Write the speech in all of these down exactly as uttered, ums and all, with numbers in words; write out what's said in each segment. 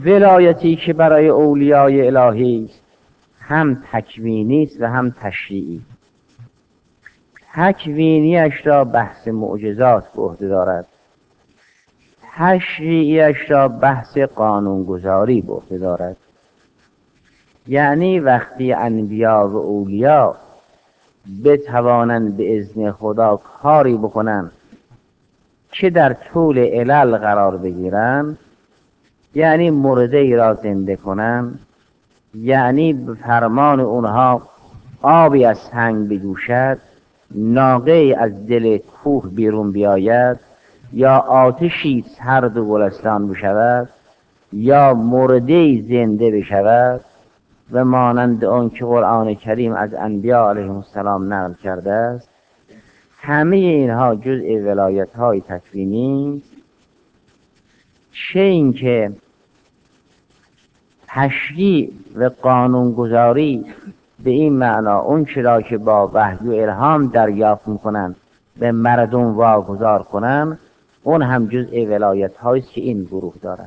ولایتی که برای اولیای الهی است هم تکوینی است و هم تشریعی. تکوینیش را بحث معجزات به عهده دارد، تشریعیش را بحث قانونگذاری به عهده دارد. یعنی وقتی انبیا و اولیا بتوانند به اذن خدا کاری بکنند که در طول علل قرار بگیرن، یعنی مرده ای را زنده کنن، یعنی به فرمان اونها آبی از سنگ بجوشد، ناقه ای از دل کوه بیرون بیاید، یا آتشی سرد و گلستان بشود، یا مرده ای زنده بشود و مانند آن که قرآن کریم از انبیا علیهم السلام نقل کرده است، همه اینها جزء ولایت های تکوینی. چه این که تشریع و قانونگذاری به این معنا اون چرا که با وحی و الهام دریافت میکنن به مردم واگذار کنن، اون هم جزء ولایت هاییست که این گروه دارن.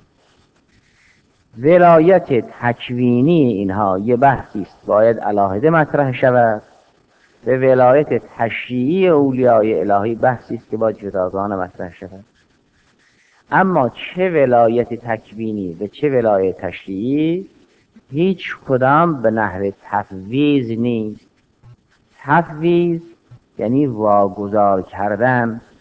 ولایت تکوینی اینها یه بحثی است باید علاهده مطرح شود، به ولایت تشریعی اولیای الهی بحثی است که باید جداگانه مطرح شود. اما چه ولایت تکوینی و چه ولایت تشریعی هیچ کدام به نحو تفویض نیست. تفویض یعنی واگذار کردن